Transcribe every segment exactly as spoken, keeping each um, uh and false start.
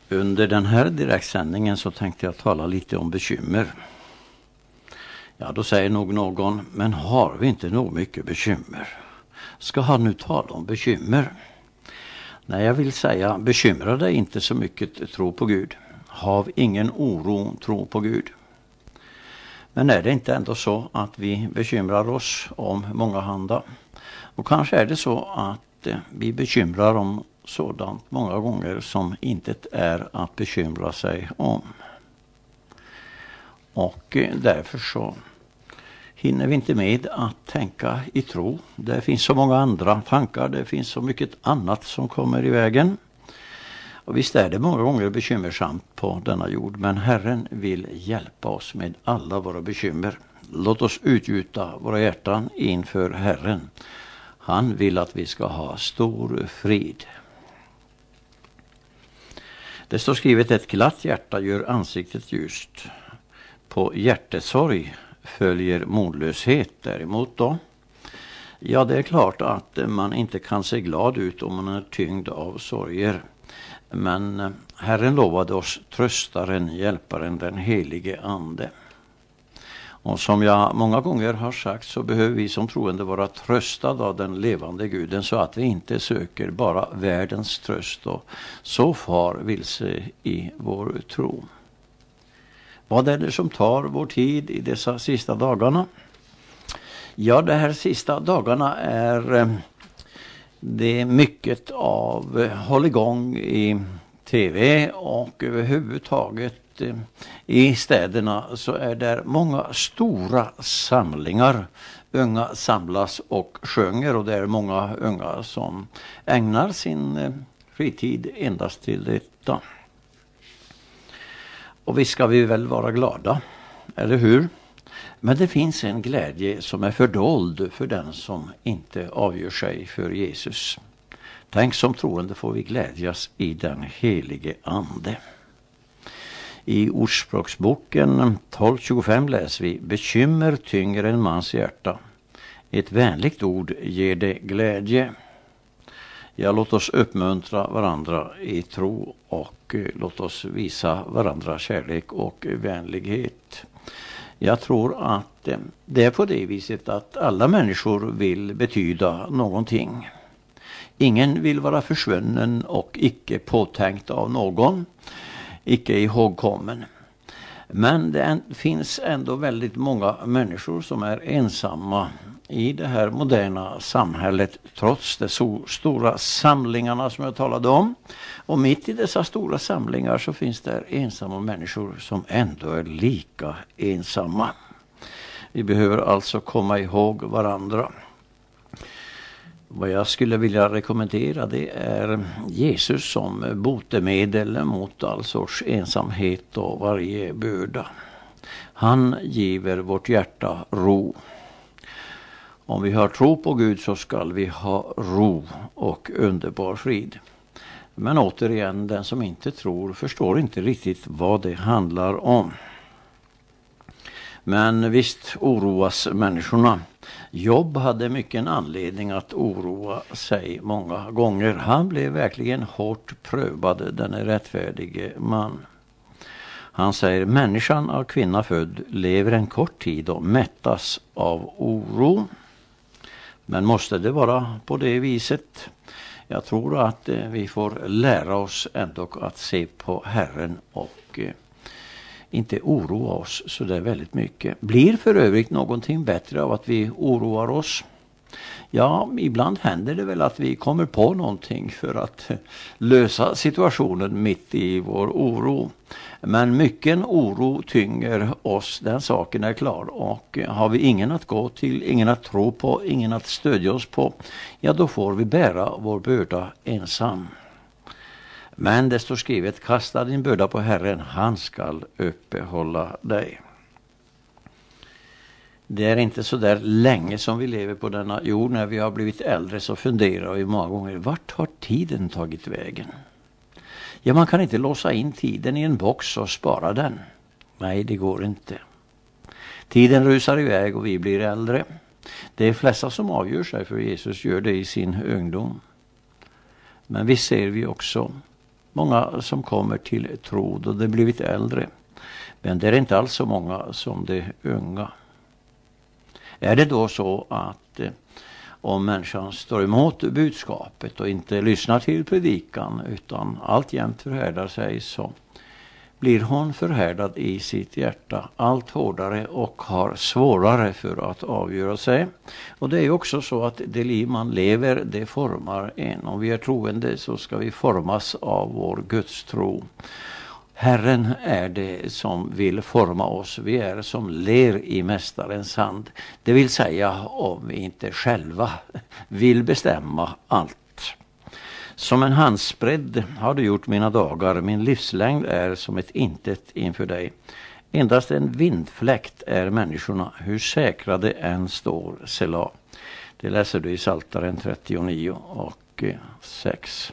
Under den här direktsändningen så tänkte jag tala lite om bekymmer. Ja, då säger nog någon, men har vi inte nog mycket bekymmer? Ska han nu tala om bekymmer? Nej, jag vill säga, bekymra dig inte så mycket, tro på Gud. Hav ingen oro, tro på Gud. Men är det inte ändå så att vi bekymrar oss om många handa? Och kanske är det så att vi bekymrar om sådant många gånger som inte är att bekymra sig om. Och därför så hinner vi inte med att tänka i tro. Det finns så många andra tankar, det finns så mycket annat som kommer i vägen. Och visst är det många gånger bekymmersamt på denna jord, men Herren vill hjälpa oss med alla våra bekymmer. Låt oss utgjuta våra hjärtan inför Herren. Han vill att vi ska ha stor frid. Det står skrivet, ett glatt hjärta gör ansiktet ljust. På hjärtesorg följer modlöshet däremot då. Ja, det är klart att man inte kan se glad ut om man är tyngd av sorger. Men Herren lovade oss tröstaren, hjälparen, den helige ande. Och som jag många gånger har sagt så behöver vi som troende vara tröstade av den levande Guden så att vi inte söker bara världens tröst och så far vilse i vår tro. Vad är det som tar vår tid i dessa sista dagarna? Ja, de här sista dagarna är det mycket av håll igång i tv och överhuvudtaget i städerna så är det många stora samlingar. Unga samlas och sjunger och det är många unga som ägnar sin fritid endast till detta. Och visst ska vi väl vara glada, eller hur? Men det finns en glädje som är fördold för den som inte avgör sig för Jesus. Tänk, som troende får vi glädjas i den helige ande. I Ordspråksboken tolv tjugofem läser vi, bekymmer tynger en mans hjärta. Ett vänligt ord ger det glädje. Ja, låt oss uppmuntra varandra i tro och låt oss visa varandra kärlek och vänlighet. Jag tror att det är på det viset att alla människor vill betyda någonting. Ingen vill vara försvunnen och icke påtänkt av någon, icke ihågkommen. Men det finns ändå väldigt många människor som är ensamma i det här moderna samhället trots de so- stora samlingarna som jag talade om. Och mitt i dessa stora samlingar så finns det ensamma människor som ändå är lika ensamma. Vi behöver alltså komma ihåg varandra. Vad jag skulle vilja rekommendera det är Jesus som botemedel mot all sorts ensamhet och varje börda. Han giver vårt hjärta ro. Om vi har tro på Gud så ska vi ha ro och underbar frid. Men återigen, den som inte tror förstår inte riktigt vad det handlar om. Men visst oroas människorna. Jobb hade mycket en anledning att oroa sig många gånger. Han blev verkligen hårt prövad, den rättfärdige man. Han säger, människan av kvinna född lever en kort tid och mättas av oro. Men måste det vara på det viset? Jag tror att vi får lära oss ändå att se på Herren och inte oroa oss så där väldigt mycket. Blir för övrigt någonting bättre av att vi oroar oss? Ja, ibland händer det väl att vi kommer på någonting för att lösa situationen mitt i vår oro. Men mycket oro tynger oss, den saken är klar. Och har vi ingen att gå till, ingen att tro på, ingen att stödja oss på, ja då får vi bära vår börda ensam. Men det står skrivet, kasta din börda på Herren, han skall uppehålla dig. Det är inte så där länge som vi lever på denna jord. När vi har blivit äldre så funderar vi många gånger, vart har tiden tagit vägen? Ja, man kan inte låsa in tiden i en box och spara den. Nej, det går inte. Tiden rusar iväg och vi blir äldre. Det är flesta som avgör sig för Jesus gör det i sin ungdom. Men vi ser vi också många som kommer till tro då de blivit äldre. Men det är inte alls så många som de unga. Är det då så att eh, om människan står emot budskapet och inte lyssnar till predikan utan alltjämt förhärdar sig, så blir hon förhärdad i sitt hjärta allt hårdare och har svårare för att avgöra sig. Och det är ju också så att det liv man lever, det formar en. Om vi är troende så ska vi formas av vår Guds tro. Herren är det som vill forma oss. Vi är som ler i mästarens hand. Det vill säga om vi inte själva vill bestämma allt. Som en handsbredd har du gjort mina dagar. Min livslängd är som ett intet inför dig. Endast en vindfläkt är människorna, hur säkrade än står Selah. Det läser du i Psaltaren trettionio och sex.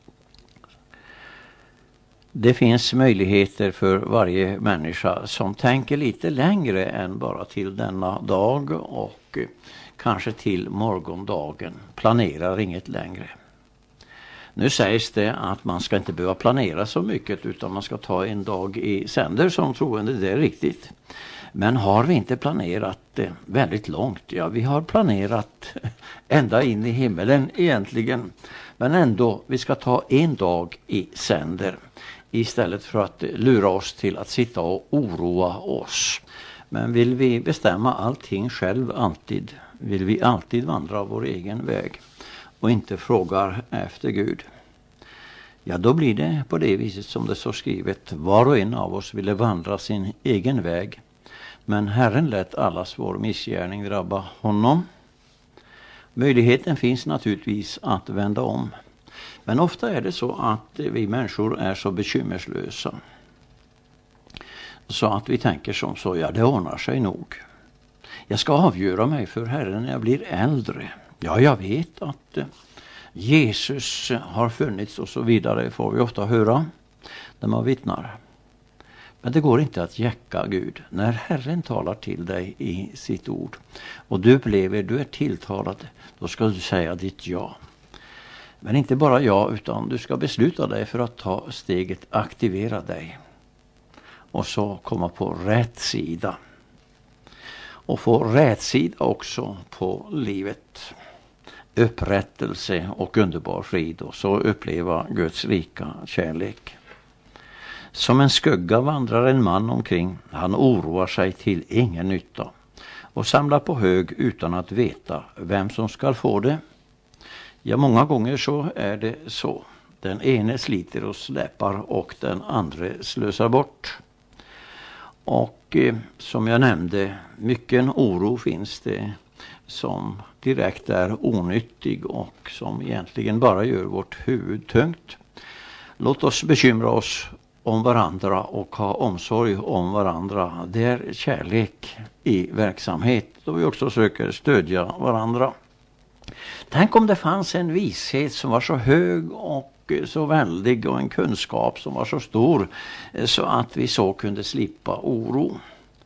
Det finns möjligheter för varje människa som tänker lite längre än bara till denna dag och kanske till morgondagen. Planerar inget längre. Nu sägs det att man ska inte behöva planera så mycket utan man ska ta en dag i sänder som troende, det är riktigt. Men har vi inte planerat det väldigt långt? Ja, vi har planerat ända in i himmelen egentligen. Men ändå, vi ska ta en dag i sänder istället för att lura oss till att sitta och oroa oss. Men vill vi bestämma allting själv alltid? Vill vi alltid vandra vår egen väg och inte frågar efter Gud? Ja, då blir det på det viset som det så skrivet. Var och en av oss ville vandra sin egen väg. Men Herren lät allas vår missgärning drabba honom. Möjligheten finns naturligtvis att vända om. Men ofta är det så att vi människor är så bekymmerslösa. Så att vi tänker som så, ja det ordnar sig nog. Jag ska avgöra mig för Herren när jag blir äldre. Ja, jag vet att Jesus har funnits och så vidare, får vi ofta höra när man vittnar. Men det går inte att jäcka Gud. När Herren talar till dig i sitt ord och du upplever du är tilltalad, då ska du säga ditt ja. Men inte bara ja, utan du ska besluta dig för att ta steget, aktivera dig. Och så komma på rätt sida. Och få rätt sida också på livet. Upprättelse och underbar frid, och så uppleva Guds rika kärlek. Som en skugga vandrar en man omkring. Han oroar sig till ingen nytta och samlar på hög utan att veta vem som ska få det. Ja, många gånger så är det så. Den ene sliter och släpar och den andra slösar bort. Och eh, som jag nämnde, mycket oro finns det som direkt är onyttig och som egentligen bara gör vårt huvud tungt. Låt oss bekymra oss om varandra och ha omsorg om varandra. Det är kärlek i verksamhet då vi också söker stödja varandra. Tänk om det fanns en vishet som var så hög och så väldig och en kunskap som var så stor så att vi så kunde slippa oro.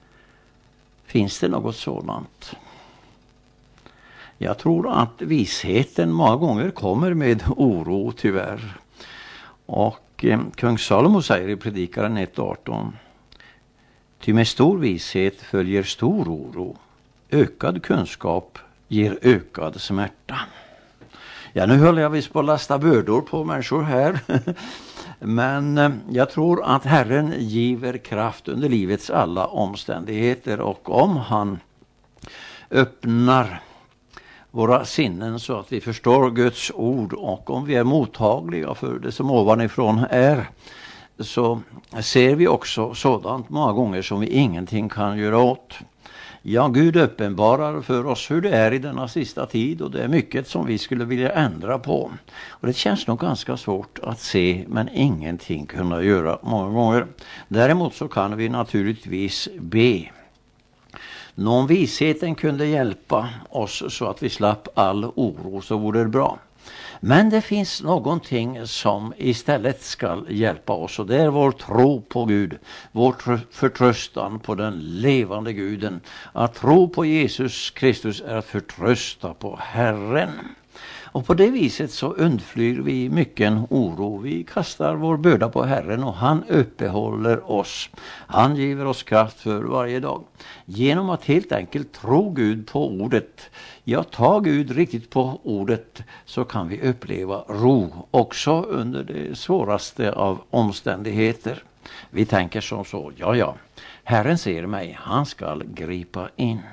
Finns det något sådant? Jag tror att visheten många gånger kommer med oro tyvärr. Och eh, kung Salomo säger i Predikaren ett arton: ty med stor vishet följer stor oro. Ökad kunskap ger ökad smärta. Ja, nu höll jag visst på att lasta bördor på människor här. Men eh, jag tror att Herren giver kraft under livets alla omständigheter. Och om han öppnar våra sinnen så att vi förstår Guds ord, och om vi är mottagliga för det som ovanifrån är, så ser vi också sådant många gånger som vi ingenting kan göra åt. Ja, Gud uppenbarar för oss hur det är i denna sista tid, och det är mycket som vi skulle vilja ändra på. Och det känns nog ganska svårt att se, men ingenting kunna göra många gånger. Däremot så kan vi naturligtvis be. Någon visheten kunde hjälpa oss så att vi slapp all oro, så vore det bra. Men det finns någonting som istället ska hjälpa oss, och det är vår tro på Gud, vår förtröstan på den levande Guden. Att tro på Jesus Kristus är att förtrösta på Herren. Och på det viset så undflyr vi mycket oro. Vi kastar vår börda på Herren och han uppehåller oss. Han ger oss kraft för varje dag. Genom att helt enkelt tro Gud på ordet. Ja, ta Gud riktigt på ordet så kan vi uppleva ro också under det svåraste av omständigheter. Vi tänker som så, ja ja, Herren ser mig, han ska gripa in.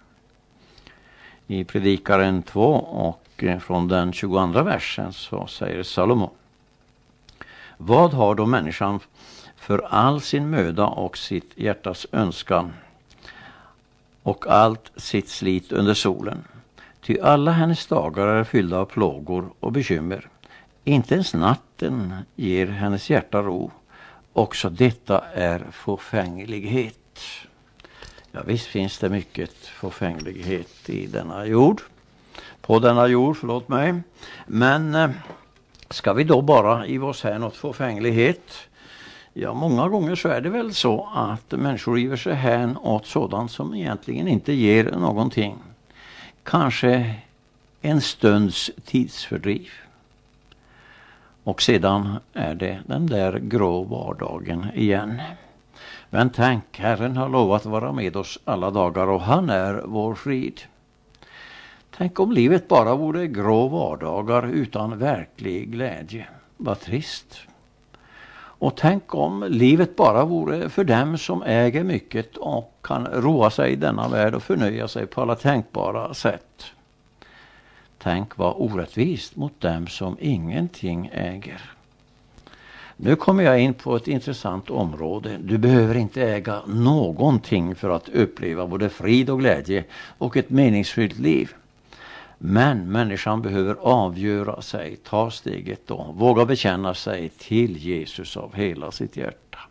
I Predikaren två och från den tjugoandra versen så säger Salomo: vad har då människan för all sin möda och sitt hjärtas önskan och allt sitt slit under solen? Ty alla hennes dagar är fyllda av plågor och bekymmer. Inte ens natten ger hennes hjärta ro. Också detta är förfänglighet. Ja, visst finns det mycket förfänglighet i denna jord. På denna jord, förlåt mig. Men eh, ska vi då bara i oss här något förfänglighet? Ja, många gånger så är det väl så att människor giver sig hän åt sådant som egentligen inte ger någonting. Kanske en stunds tidsfördriv. Och sedan är det den där grå vardagen igen. Men tänk, Herren har lovat att vara med oss alla dagar och han är vår frid. Tänk om livet bara vore grå vardagar utan verklig glädje. Vad trist. Och tänk om livet bara vore för dem som äger mycket och kan roa sig i denna värld och förnöja sig på alla tänkbara sätt. Tänk vad orättvist mot dem som ingenting äger. Nu kommer jag in på ett intressant område. Du behöver inte äga någonting för att uppleva både frid och glädje och ett meningsfullt liv. Men människan behöver avgöra sig, ta steget då, våga bekänna sig till Jesus av hela sitt hjärta.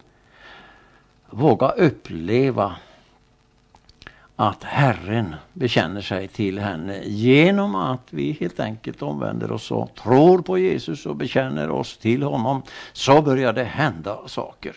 Våga uppleva att Herren bekänner sig till henne genom att vi helt enkelt omvänder oss och tror på Jesus och bekänner oss till honom, så börjar det hända saker.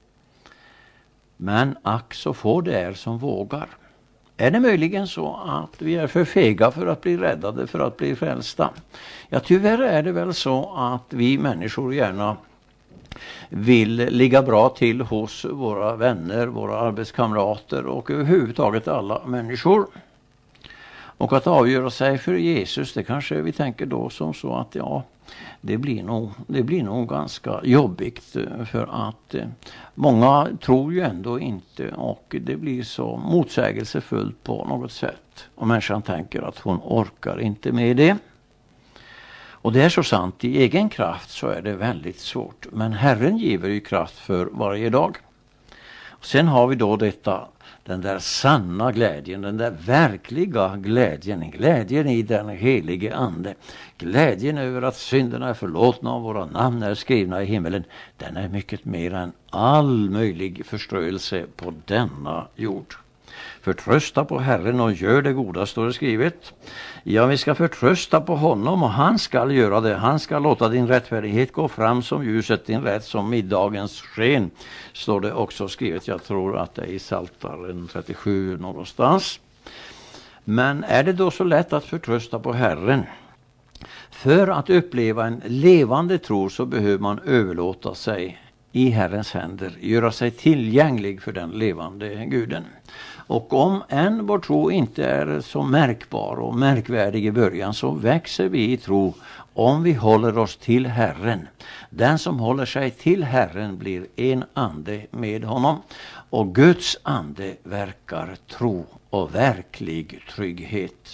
Men ack så få det är som vågar. Är det möjligen så att vi är för fega för att bli räddade, för att bli frälsta? Ja, tyvärr är det väl så att vi människor gärna vill ligga bra till hos våra vänner, våra arbetskamrater och överhuvudtaget alla människor. Och att avgöra sig för Jesus, det kanske vi tänker då som så att ja, det blir nog, det blir nog ganska jobbigt, för att eh, många tror ju ändå inte och det blir så motsägelsefullt på något sätt. Och människan tänker att hon orkar inte med det. Och det är så sant, i egen kraft så är det väldigt svårt. Men Herren giver ju kraft för varje dag. Och sen har vi då detta, den där sanna glädjen, den där verkliga glädjen, glädjen i den helige ande. Glädjen över att synderna är förlåtna och våra namn är skrivna i himmelen. Den är mycket mer än all möjlig förströelse på denna jord. Förtrösta på Herren och gör det goda, står det skrivet. Ja, vi ska förtrösta på honom och han ska göra det. Han ska låta din rättfärdighet gå fram som ljuset, din rätt som middagens sken, står det också skrivet. Jag tror att det är i Psaltaren trettiosju någonstans. Men är det då så lätt att förtrösta på Herren? För att uppleva en levande tro så behöver man överlåta sig i Herrens händer, göra sig tillgänglig för den levande Guden. Och om än vår tro inte är så märkbar och märkvärdig i början, så växer vi i tro om vi håller oss till Herren. Den som håller sig till Herren blir en ande med honom, och Guds ande verkar tro och verklig trygghet.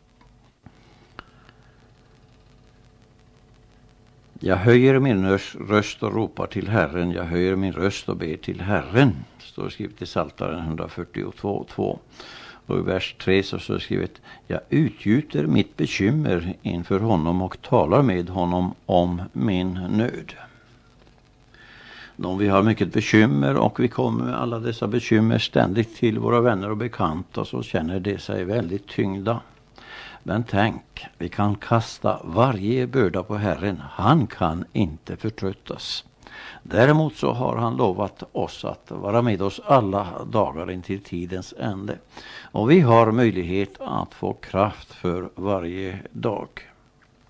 Jag höjer min röst och ropar till Herren. Jag höjer min röst och ber till Herren. Står skrivet i Psaltaren etthundrafyrtiotvå två. Och i vers tre så står skrivet: jag utgjuter mitt bekymmer inför honom och talar med honom om min nöd. Om vi har mycket bekymmer och vi kommer med alla dessa bekymmer ständigt till våra vänner och bekanta, så känner det sig väldigt tyngda. Men tänk, vi kan kasta varje börda på Herren. Han kan inte förtröttas. Däremot så har han lovat oss att vara med oss alla dagar intill tidens ände. Och vi har möjlighet att få kraft för varje dag.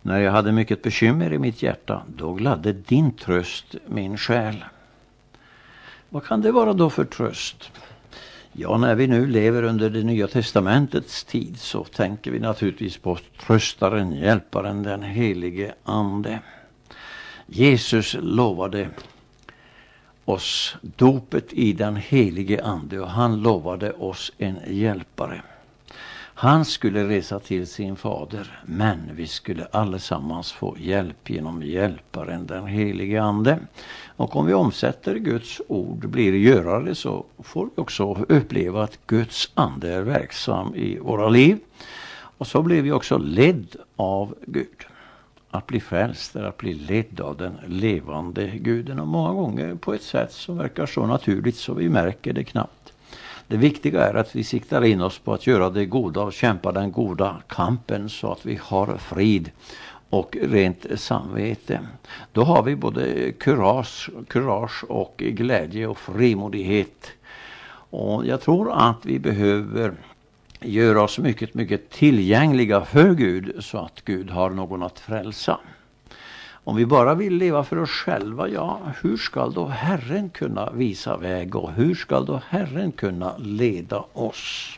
När jag hade mycket bekymmer i mitt hjärta, då gladde din tröst min själ. Vad kan det vara då för tröst? Ja, när vi nu lever under det nya testamentets tid så tänker vi naturligtvis på tröstaren, hjälparen, den helige ande. Jesus lovade oss dopet i den helige ande och han lovade oss en hjälpare. Han skulle resa till sin fader, men vi skulle allesammans få hjälp genom hjälparen, den helige ande. Och om vi omsätter Guds ord, blir görare, så får vi också uppleva att Guds ande är verksam i våra liv. Och så blir vi också ledd av Gud. Att bli frälst är att bli ledd av den levande Guden, och många gånger på ett sätt som verkar så naturligt så vi märker det knappt. Det viktiga är att vi siktar in oss på att göra det goda och kämpa den goda kampen så att vi har frid och rent samvete. Då har vi både kurage, kurage och glädje och frimodighet. Och jag tror att vi behöver göra oss mycket, mycket tillgängliga för Gud så att Gud har någon att frälsa. Om vi bara vill leva för oss själva, ja, hur ska då Herren kunna visa väg och hur ska då Herren kunna leda oss?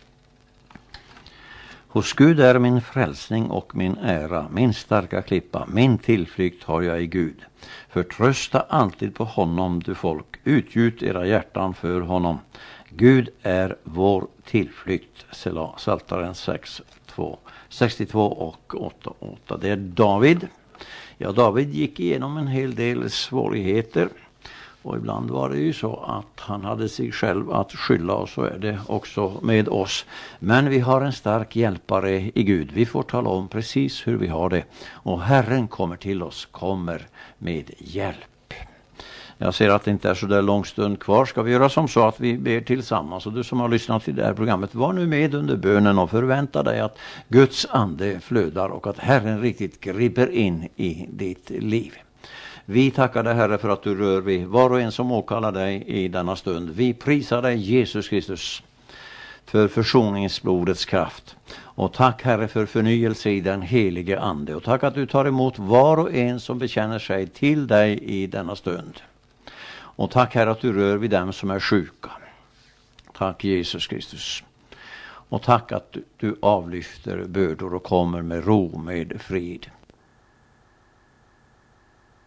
Hos Gud är min frälsning och min ära, min starka klippa, min tillflykt har jag i Gud. Förtrösta alltid på honom, du folk, utgjut era hjärtan för honom. Gud är vår tillflykt. Selah, Psaltaren sex, två, sextiotvå och åtta, åtta. Det är David. Ja, David gick igenom en hel del svårigheter. Och ibland var det ju så att han hade sig själv att skylla, och så är det också med oss. Men vi har en stark hjälpare i Gud. Vi får tala om precis hur vi har det. Och Herren kommer till oss, kommer med hjälp. Jag ser att det inte är så där lång stund kvar. Ska vi göra som så att vi ber tillsammans? Och du som har lyssnat till det här programmet, var nu med under bönen och förvänta dig att Guds ande flödar och att Herren riktigt griper in i ditt liv. Vi tackar dig, Herre, för att du rör vid var och en som åkallar dig i denna stund. Vi prisar dig, Jesus Kristus, för försoningsblodets kraft. Och tack, Herre, för förnyelse i den helige ande. Och tack att du tar emot var och en som bekänner sig till dig i denna stund. Och tack, Herre, att du rör vid dem som är sjuka. Tack, Jesus Kristus. Och tack att du avlyfter bördor och kommer med ro, med frid.